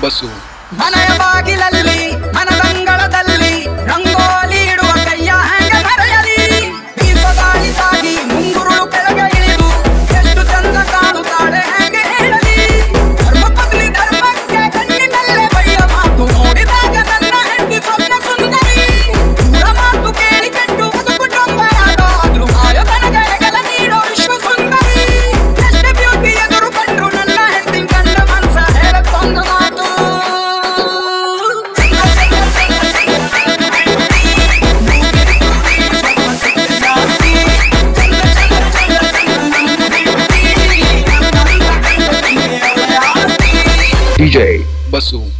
ಬಸು. ಮನೆಯ ಬಾಗಿಲಲ್ಲಿ ಮನದಂಗಳದಲ್ಲಿ ರಂಗೋಲಿ ಇಡುವ ಕೈಯ ಹ್ಯಾಂಗ ಮರೆಯಲಿ. ಬೀಸಗಾಳಿ ತಾಗಿ ಮುಂಗುರುಳು ಕೆಳಗೆ ಇಳಿದು ಎಷ್ಟು ಚಂದ ಕಾಣುತ್ತಾಳೆ ಹೇಗೆ ಹೇಳಲಿ. ಧರ್ಮಪತ್ನಿ ಧರ್ಮಕ್ಕೆ ಕಣ್ಣಿನಲ್ಲೇ ಬಯ್ಯ ಮಾತು ನೋಡಿದಾಗ ನನ್ನ ಹೆಂಡತಿ ಸ್ವಪ್ನ ಸುಂದರಿ. ದೂರ ಮಾತು ಕೇಳಿ ಕೆಟ್ಟು ಒಂದು ಕುಟುಂಬರಾದ ಆದ್ರೂ ಆಯೋಧನಗ ಹೆಗಲ ನೀಡೋ ವಿಶ್ವ ಸುಂದರಿ. ಎಷ್ಟು ಬ್ಯೂಟಿ ಎದುರು ಕಂಡ್ರು ನನ್ನ ಹೆಂಡತಿ ಕಂಡ ಮನ್ಸ ಹೇಳಕ್ಕೊಂದು ಮಾತು. DJ ಬಸು.